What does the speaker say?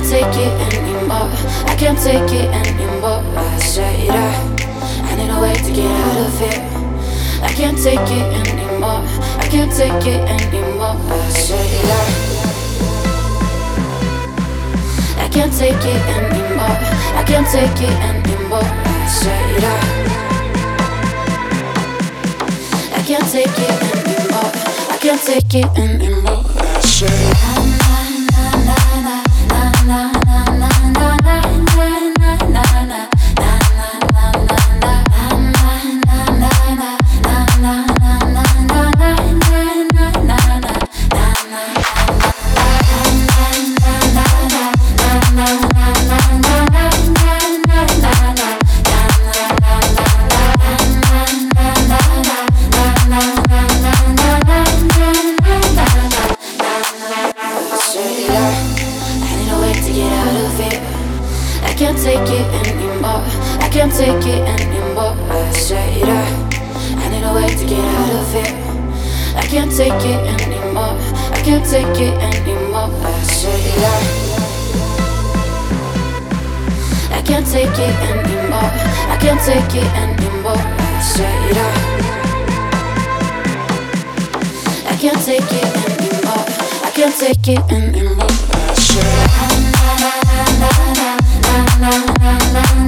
can't take it anymore. I can't take it anymore. I said I need a way to get out of here. I can't take it anymore. I can't take it anymore. I said I can't take it anymore. I can't take it anymore. I said I can't take it anymore. I can't take it anymore. I said I can't take it anymore. I can't take it anymore. I said I need a way to get out of here. I can't take it anymore. I can't take it anymore. I said I can't take it anymore. I can't take it anymore. I said I can't take it anymore. I can't take it anymore. I said